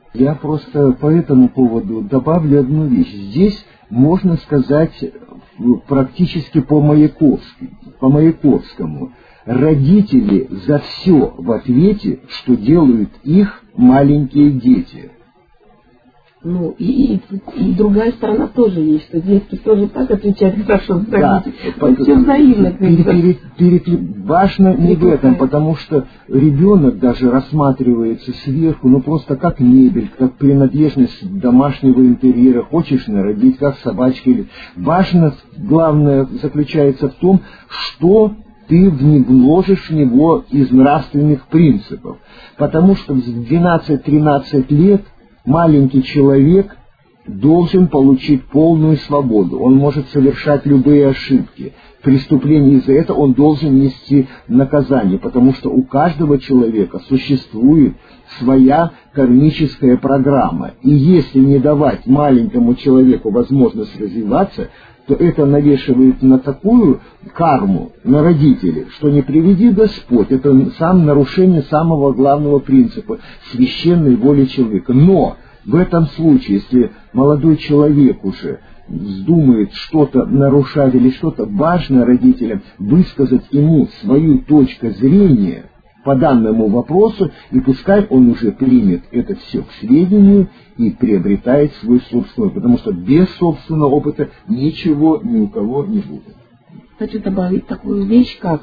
Я просто по этому поводу добавлю одну вещь. Здесь можно сказать практически по-маяковскому. Родители за все в ответе, что делают их маленькие дети. Ну, и другая сторона тоже есть, что детки тоже так отвечают хорошо за родителей. Да, все взаимно. Важно не в этом, потому что ребенок даже рассматривается сверху, ну просто как мебель, как принадлежность домашнего интерьера. Хочешь народить, как собачки. Важно, главное, заключается в том, что ты вложишь в него из нравственных принципов. Потому что в 12-13 лет маленький человек должен получить полную свободу. Он может совершать любые ошибки, преступления, и за это он должен нести наказание, потому что у каждого человека существует своя кармическая программа. И если не давать маленькому человеку возможность развиваться, то это навешивает на такую карму, на родителей, что не приведи Господь. Это нарушение самого главного принципа — священной воли человека. Но в этом случае, если молодой человек уже вздумает что-то нарушать или что-то, важно родителям высказать ему свою точку зрения по данному вопросу, и пускай он уже примет это все к сведению и приобретает свой собственный, потому что без собственного опыта ничего ни у кого не будет. Хочу добавить такую вещь, как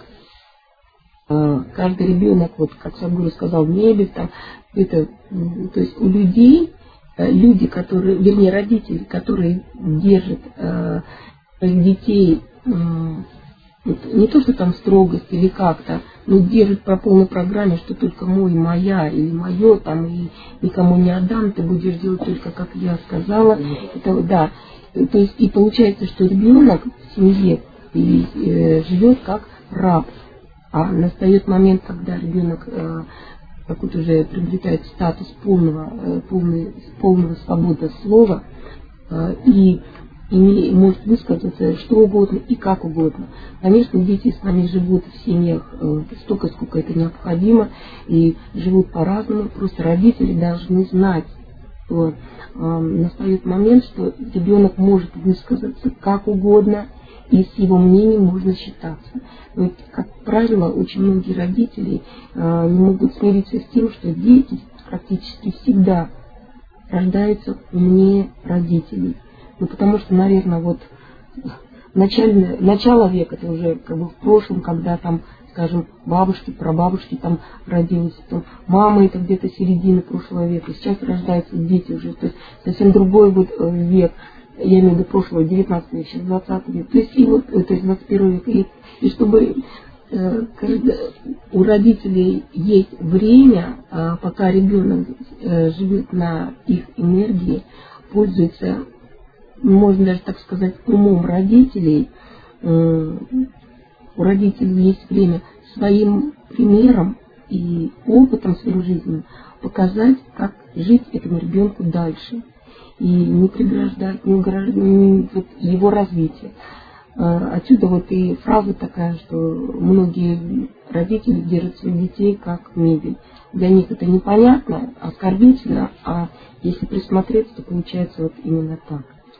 каждый ребенок, вот как Садхгуру сказал, мебель, там, это, то есть у людей, люди, которые, вернее, родители, которые держат своих детей, не то, что там строгость или как-то, но держит по полной программе, что только мой, моя или мое, там, и никому не отдам, ты будешь делать только, как я сказала. Это, да. То есть и получается, что ребенок в семье живет как раб. А настает момент, когда ребенок какой-то уже приобретает статус полного свободы слова и может высказаться что угодно и как угодно. Конечно, дети с нами живут в семьях столько, сколько это необходимо, и живут по-разному. Просто родители должны знать, что настает момент, что ребенок может высказаться как угодно, и с его мнением можно считаться. Но, как правило, очень многие родители не могут смириться с тем, что дети практически всегда рождаются умнее родителей. Ну, потому что, наверное, вот начало века, это уже как бы в прошлом, когда там, скажем, бабушки, прабабушки там родились, то мама это где-то середина прошлого века. Сейчас рождаются дети уже, то есть совсем другой вот век, я имею в виду прошлого, 19 век, сейчас 20 век, то есть и вот, то есть 21 век, и чтобы у родителей есть время, пока ребенок живет на их энергии, пользуется, можно даже так сказать, умом родителей, у родителей есть время своим примером и опытом своей жизни показать, как жить этому ребенку дальше и не преграждать его развитие. Отсюда вот и фраза такая, что многие родители держат своих детей как мебель. Для них это непонятно, оскорбительно, а если присмотреться, то получается вот именно так.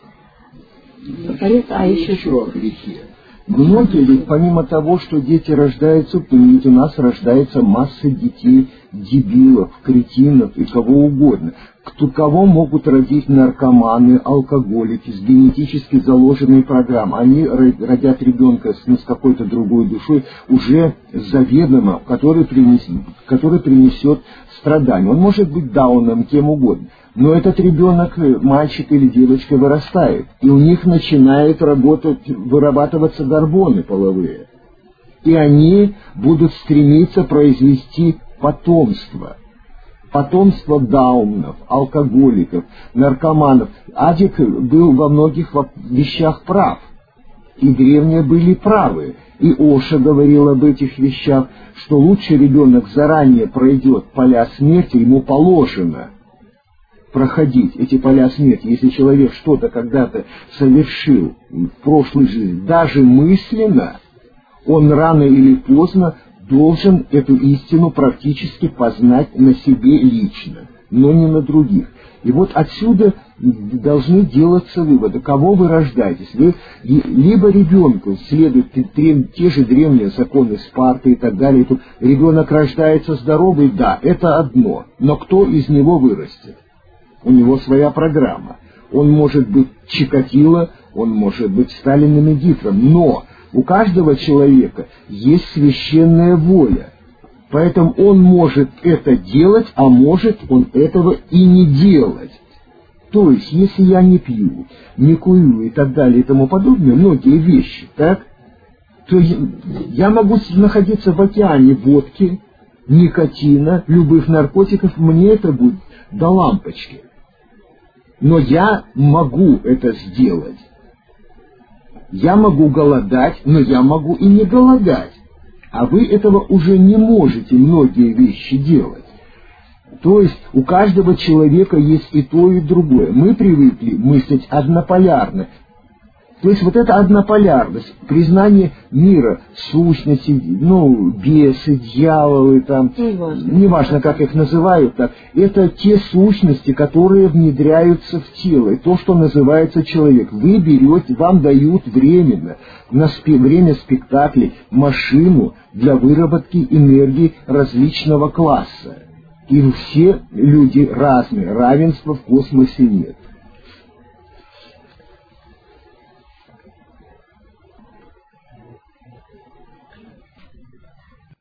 А еще о грехе. Многие, ведь помимо того, что дети рождаются, ведь у нас рождается масса детей, дебилов, кретинов и кого угодно. Кого могут родить наркоманы, алкоголики с генетически заложенной программой. Они родят ребенка с какой-то другой душой, уже заведомо, который принесет страдания. Он может быть дауном, кем угодно. Но этот ребенок, мальчик или девочка, вырастает, и у них начинают вырабатываться гормоны половые. И они будут стремиться произвести потомство. Потомство даунов, алкоголиков, наркоманов. Адик был во многих вещах прав. И древние были правы. И Оша говорил об этих вещах, что лучше ребенок заранее пройдет поля смерти, ему положено проходить эти поля смерти. Если человек что-то когда-то совершил в прошлой жизни, даже мысленно, он рано или поздно должен эту истину практически познать на себе лично. но не на других. И вот отсюда должны делаться выводы, кого вы рождаетесь. Вы либо ребенку следуют те же древние законы Спарты и так далее. Тут ребенок рождается здоровый, да, это одно. Но кто из него вырастет? У него своя программа. Он может быть Чикатило, он может быть Сталиным и Гитлером, но у каждого человека есть священная воля. Поэтому он может это делать, а может он этого и не делать. То есть, если я не пью, не курю и так далее и тому подобное, многие вещи, так, то я могу находиться в океане водки, никотина, любых наркотиков, мне это будет до лампочки. Но я могу это сделать. Я могу голодать, но я могу и не голодать. А вы этого уже не можете многие вещи делать. То есть у каждого человека есть и то, и другое. Мы привыкли мыслить однополярно. То есть вот эта однополярность, признание мира, сущности, бесы, дьяволы, там, неважно, как их называют, так, это те сущности, которые внедряются в тело, и то, что называется человек. Вы берете, вам дают временно, на время спектаклей, машину для выработки энергии различного класса. И все люди разные, равенства в космосе нет.